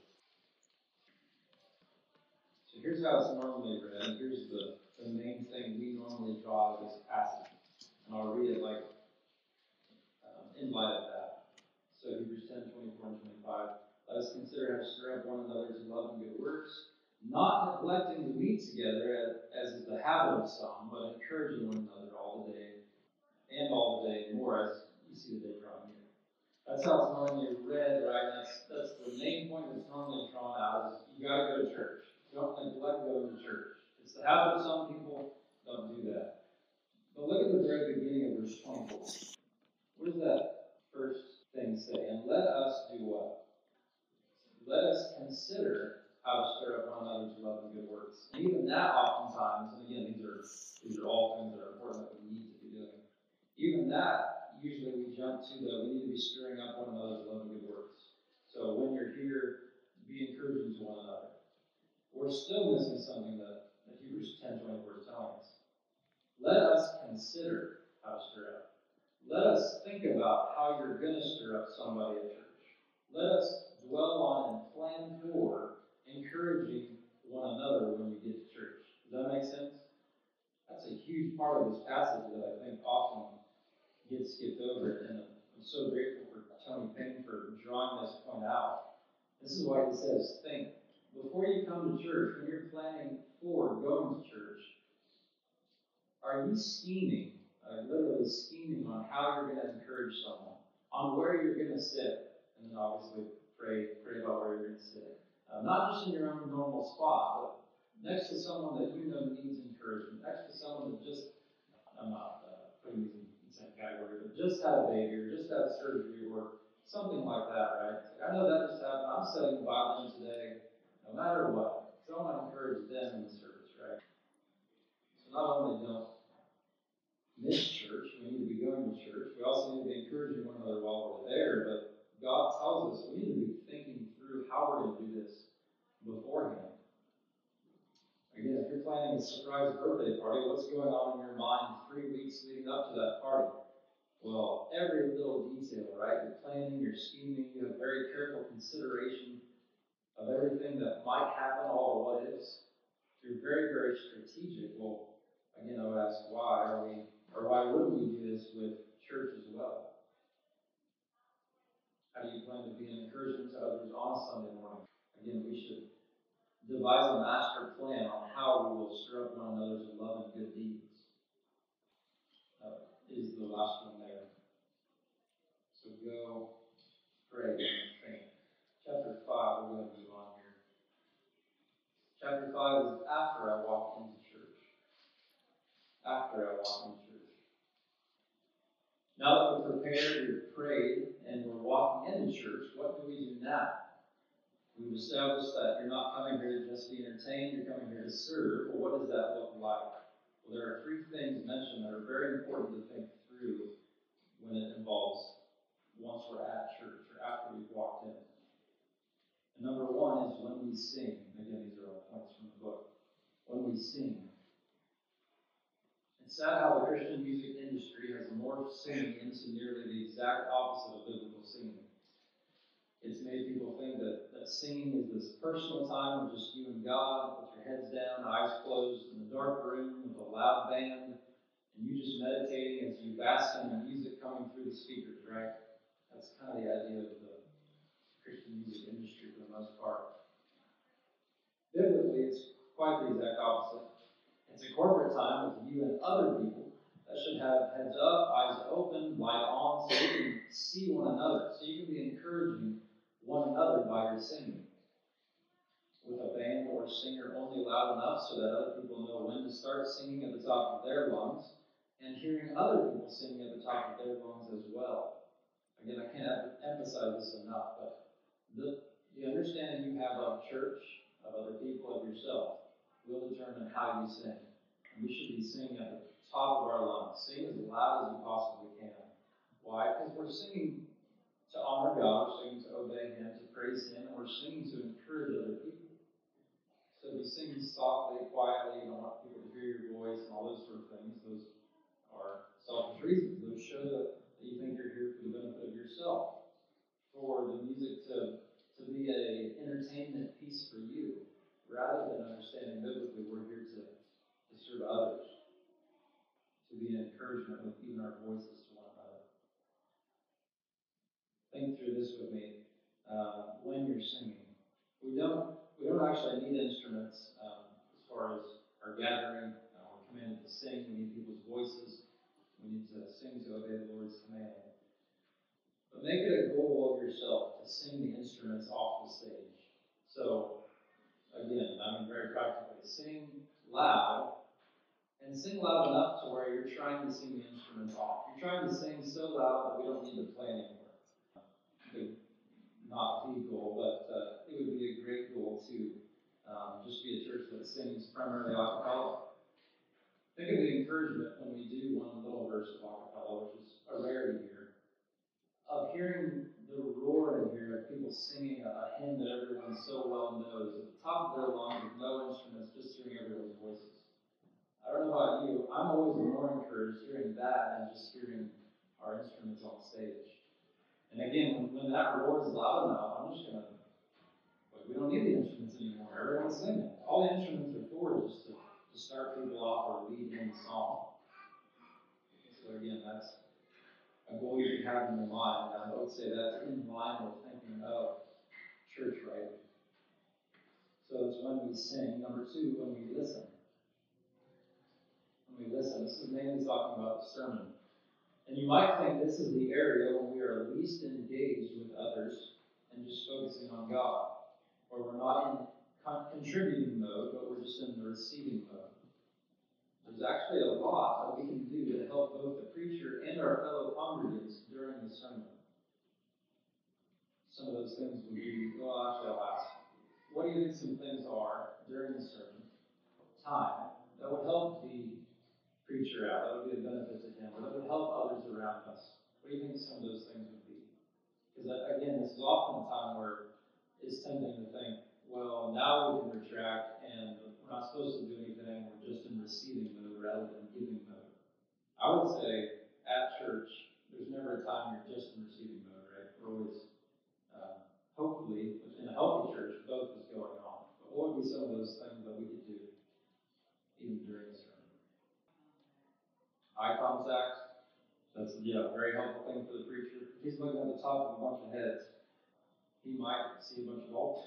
So here's how it's normally read, and here's the, the main thing we normally draw out of this passage. And I'll read it like um, in light of that. So Hebrews ten twenty-four and twenty-five. Let us consider how to stir up one another to love and good works, not neglecting to meet together as, as is the habit of some, but encouraging one another all the day, and all the day more as you see the day drawing near. That's how it's normally read, right? That's that's the main point that's normally drawn out is you gotta go to church. Don't neglect going to church. It's the habit of some people, don't do that. But look at the very beginning of verse twenty-four. What does that first thing say? And let us do what? Let us consider how to stir up one another to love and good works. And even that oftentimes, and again, these are these are all things that are important that we need to be doing. Even that, usually we jump to the, we need to be stirring up one another to love and good works. So when you're here, be encouraging to one another. We're still missing something that, that Hebrews ten twenty-four is telling us. Let us consider how to stir up. Let us think about how you're going to stir up somebody at church. Let us dwell on and plan for encouraging one another when you get to church. Does that make sense? That's a huge part of this passage that I think often gets skipped over, and I'm so grateful for Tony Payne for drawing this point out. This is why he says, think. Before you come to church, when you're planning for going to church, are you scheming, uh, literally scheming on how you're going to encourage someone, on where you're going to sit, and then obviously pray pray about where you're going to sit. Uh, not just in your own normal spot, but next to someone that you know needs encouragement, next to someone that just, I'm not uh, putting these in the same category, but just had a baby or just had surgery or something like that, right? It's like, I know that just happened. I'm studying the Bible today, no matter what. So I want to encourage them in the service, right? So not only don't miss church, we need to be going to church, we also need to be encouraging one another while we're there, but God tells us we need to be thinking through how we're going to do this beforehand. Again, if you're planning a surprise birthday party, what's going on in your mind three weeks leading up to that party? Well, every little detail, right? You're planning, you're scheming, you have very careful consideration of everything that might happen, all the what ifs. You're very, very strategic. Well, again, I would ask why are we, or why wouldn't we do this with church as well? How do you plan to be an encouragement to others on a Sunday morning? Again, we should devise a master plan on how we will stir up one another's love and good deeds. Uh, is the last one there. So go pray and think. Chapter five, we're going to move on here. Chapter five is after I walk into church. After I walk into church. Now that we're prepared, we've prayed, and we're walking into church, what do we do now? We've established that you're not coming here to just be entertained, you're coming here to serve. Well, what does that look like? Well, there are three things mentioned that are very important to think through when it involves once we're at church or after we've walked in. And number one is when we sing. Again, these are all points from the book. When we sing. It's sad how the Christian music industry has morphed singing into nearly the exact opposite of biblical singing. It's made people think that, that singing is this personal time with just you and God, with your heads down, eyes closed, in a dark room with a loud band, and you just meditating as you bask in the music coming through the speakers, right? That's kind of the idea of the Christian music industry for the most part. Biblically, it's quite the exact opposite. It's a corporate time with you and other people that should have heads up, eyes open, light on, so you can see one another, so you can be encouraging one another by your singing. With a band or singer only loud enough so that other people know when to start singing at the top of their lungs, and hearing other people singing at the top of their lungs as well. Again, I can't emphasize this enough, but the, the understanding you have of church, of other people, of yourself, will determine how you sing. And we should be singing at the top of our lungs. Sing as loud as you possibly can. Why? Because we're singing to honor God, we're singing to obey Him, to praise Him, and we're singing to encourage other people. So if you sing softly, quietly, you don't want people to hear your voice and all those sort of things, those are selfish reasons. Those show that, that you think you're here for the benefit of yourself, for the music to, to be an entertainment piece for you, rather than understanding biblically we're here to, to serve others, to be an encouragement with even our voices to one another. Think through this with me. Uh, when you're singing, we don't we don't actually need instruments um, as far as our gathering. Uh, we're commanded to sing. We need people's voices. We need to sing to obey the Lord's command. But make it a goal of yourself to sing the instruments off the stage. So, again, I mean very practically, sing loud, and sing loud enough to where you're trying to sing the instruments off. You're trying to sing so loud that we don't need to play anymore. Could not be a goal, but uh, it would be a great goal to um, just be a church that sings primarily a cappella. Think of the encouragement when we do one little verse of a cappella, which is a rarity here, of hearing the roar in here of people singing a, a hymn that everyone so well knows at the top of their lungs with no instruments, just hearing everyone's voices. I don't know about you, I'm always more encouraged hearing that than just hearing our instruments on stage. And again, when, when that roar is loud enough, I'm just going to, like, we don't need the instruments anymore. Everyone's singing. All the instruments are for is just to, to start people off or lead in the song. So again, that's a goal you should have in your mind. And I would say that's in line with thinking of church writing. So it's when we sing. Number two, when we listen. When we listen. This is mainly talking about the sermon. And you might think this is the area when we are least engaged with others and just focusing on God, where we're not in con- contributing mode, but we're just in the receiving mode. There's actually a lot that we can do to help both the preacher and our fellow congregants during the sermon. Some of those things would be, well, actually, I'll ask, what do you think some things are during the sermon time that would help the preacher out, that would be a benefit to him, or that would help others around us? What do you think some of those things would be? Because, again, this is often a time where it's tempting to think, well, now we can retract and we're not supposed to do anything, we're just in receiving mode rather than giving mode. I would say at church, there's never a time you're just in receiving mode, right? We're always, um, hopefully, in a healthy church, both is going on. But what would be some of those things that we could do even during the sermon? Eye contact. That's, yeah, a very helpful thing for the preacher. If he's looking at the top of a bunch of heads, he might see a bunch of all.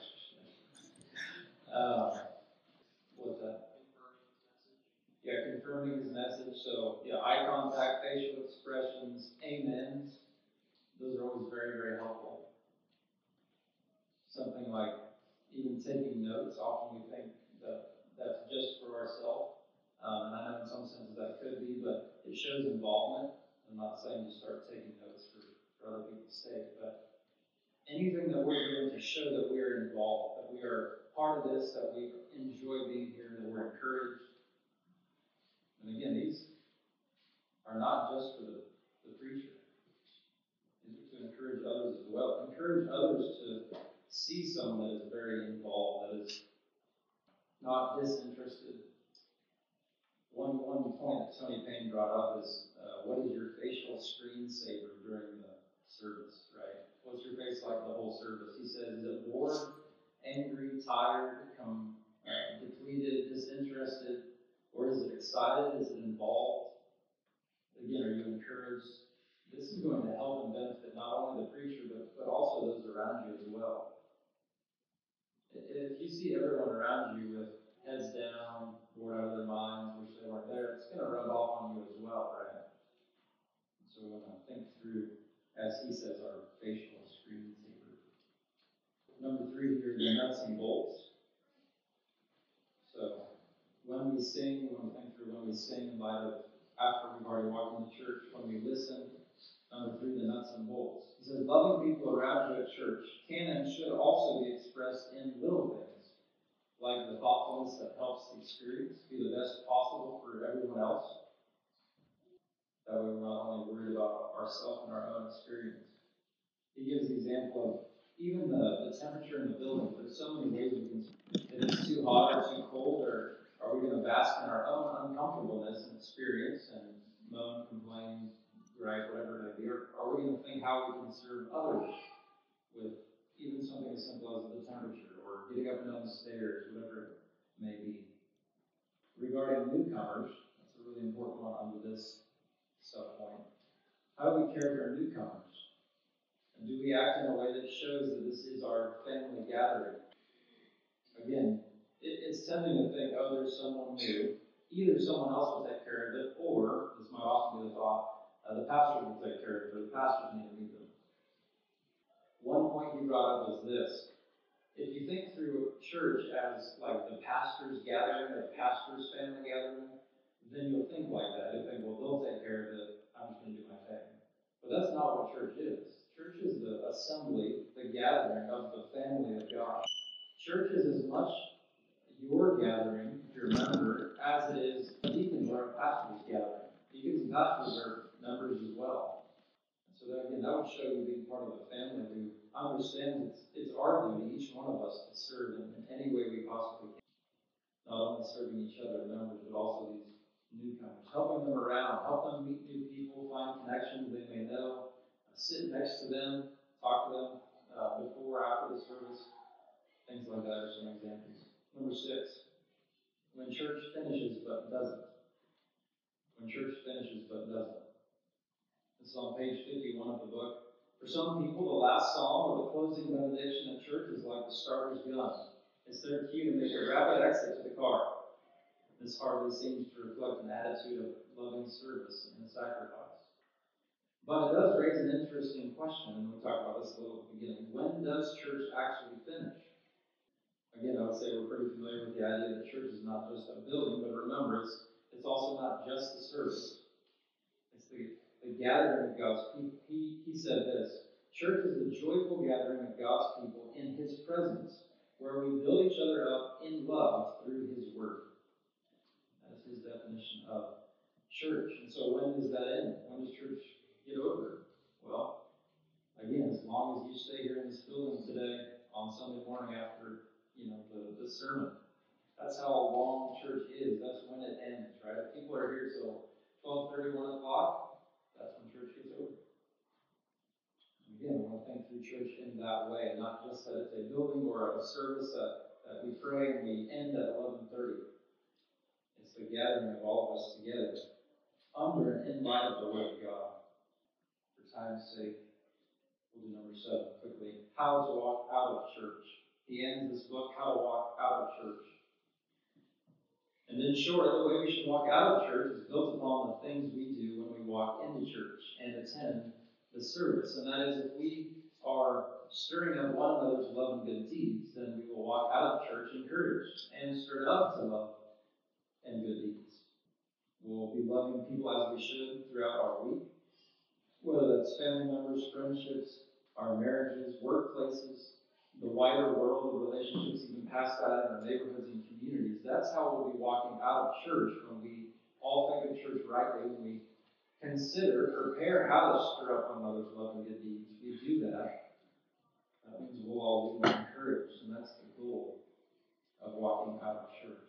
um, what's that? Yeah, confirming his message. So, yeah, eye contact, facial expressions, amens. Those are always very, very helpful. Something like even taking notes. Often we think that that's just for ourselves. Um, and I know in some senses that could be, but it shows involvement. I'm not saying to start taking notes for, for other people's sake, but anything that we're doing to show that we are involved, that we are part of this, that we enjoy being here, that we're encouraged. And again, these are not just for the, the preacher. These are to encourage others as well. Encourage others to see someone that is very involved, that is not disinterested. One, one point that Tony Payne brought up is, uh, what is your facial screensaver during the service, right? What's your face like the whole service? He says, is it bored, angry, tired, come, uh, depleted, disinterested, or is it excited? Is it involved? Again, are you encouraged? This is going to help and benefit not only the preacher, but, but also those around you as well. If you see everyone around you with heads down, bored out of their minds, wish they weren't there, it's going to rub off on you as well, right? So we want to think through, as he says, our facial screensaver. Number three here, the nuts and bolts. So when we sing, we want to think through when we sing in light of after we've already walked into church, when we listen. Number three, the nuts and bolts. He says, loving people around you at church can and should also be expressed in little things, like the thoughtfulness that helps the experience be the best possible for everyone else. That way we're not only worried about ourselves and our own experience. He gives the example of even the, the temperature in the building. There's so many ways we can, if it's too hot or too cold, or are we going to bask in our own uncomfortableness and experience and moan, complain, gripe, whatever it may be, or are we going to think how we can serve others with even something as simple as the temperature or getting up and down the stairs, whatever it may be. Regarding newcomers, that's a really important one under this sub-point. How do we care for newcomers? And do we act in a way that shows that this is our family gathering? Again, it, it's tempting to think, oh, there's someone new. Either someone else will take care of it, or, this might often be the thought, uh, the pastor will take care of it, or the pastors need to meet them. One point he brought up was this. If you think through church as like the pastor's gathering, the pastor's family gathering, then you'll think like that. You'll think, well, they'll take care of it. I'm just going to do my thing. But that's not what church is. Church is the assembly, the gathering of the family of God. Church is as much your gathering, if you're a member, as it is a deacon or a pastor's gathering. Deacons and pastors are members as well. So that, again, that would show you being part of a family who understands it's, it's our duty, each one of us, to serve in, in any way we possibly can. Not only serving each other, members, but also these newcomers. Helping them around, help them meet new people, find connections they may know, uh, sit next to them, talk to them uh, before or after the service. Things like that are some examples. Number six, when church finishes but doesn't. When church finishes but doesn't. This is on page fifty-one of the book. For some people, the last psalm or the closing benediction at church is like the starter's gun. It's their cue to make a rapid exit to the car. This hardly seems to reflect an attitude of loving service and sacrifice. But it does raise an interesting question, and we talked about this a little at the beginning. When does church actually finish? Again, I would say we're pretty familiar with the idea that church is not just a building, but remember, it's, it's also not just the service. It's the, the gathering of God's people. He, he said this, church is the joyful gathering of God's people in His presence, where we build each other up in love through His Word. That is His definition of church. And so when does that end? When does church get over? Well, again, as long as you stay here in this building today on Sunday morning after, you know, the, the sermon. That's how long church is. That's when it ends, right? If people are here till twelve thirty, one o'clock, that's when church gets over. And again, I want to think through church in that way, not just that it's a building or a service that, that we pray and we end at eleven thirty. It's the gathering of all of us together under and in light of the Word of God. For time's sake, we'll do number seven quickly. How to walk out of church. He ends this book, How to Walk Out of Church. And in short, the way we should walk out of church is built upon the things we do when we walk into church and attend the service. And that is, if we are stirring up one another's love and good deeds, then we will walk out of church encouraged and stirred up to love and good deeds. We'll be loving people as we should throughout our week, whether that's family members, friendships, our marriages, workplaces, the wider world of relationships, even past that in our neighborhoods and communities. That's how we'll be walking out of church when we all think of church rightly, when we consider, prepare how to stir up one another's love and good deeds. We do that. That means we'll all be encouraged, and that's the goal of walking out of church.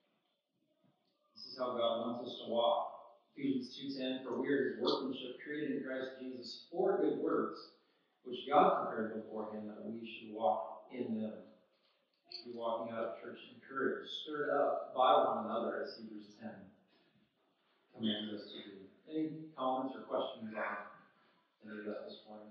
This is how God wants us to walk. Ephesians two ten, for we are His workmanship, created in Christ Jesus for good works, which God prepared beforehand that we should walk in them. We should be walking out of church encouraged, stirred up by one another, as Hebrews ten commands us to do. Any comments or questions on any of that this morning?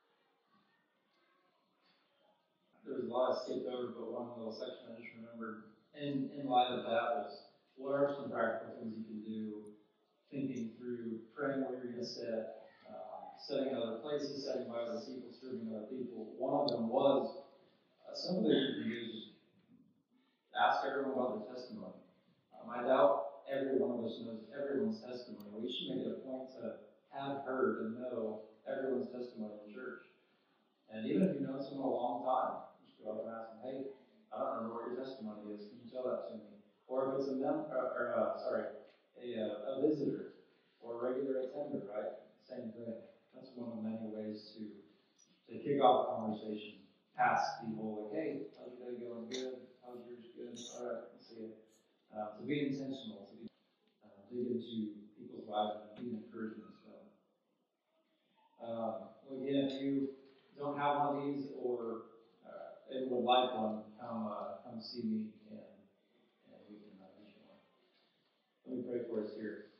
There was a lot I skipped over, but one little section I just remembered in, in light of that was, what are some practical things you can do, thinking through, praying where you're going to sit, um, setting in other places, setting by other people, serving other people. One of them was, uh, some of it you can do is just ask everyone about their testimony. Um, I doubt every one of us knows everyone's testimony. We should make it a point to have heard and know everyone's testimony in church. And even if you've known someone a long time, just go up and ask them, hey, I don't remember what your testimony is. Can you tell that to me? Or if it's a mem- or, or uh, sorry, a, uh, a visitor or a regular attender, right? Same thing. That's one of many ways to to kick off a conversation. Ask people like, hey, how's your day going? Good. How's yours? Good. All right, let's see it. Uh, to be intentional, to be uh, dig into people's lives and be an encouragement to them. Um, well, again, if you don't have one of these or uh, and would like one, come uh, come see me and, and we can uh, get you one. Let me pray for us here.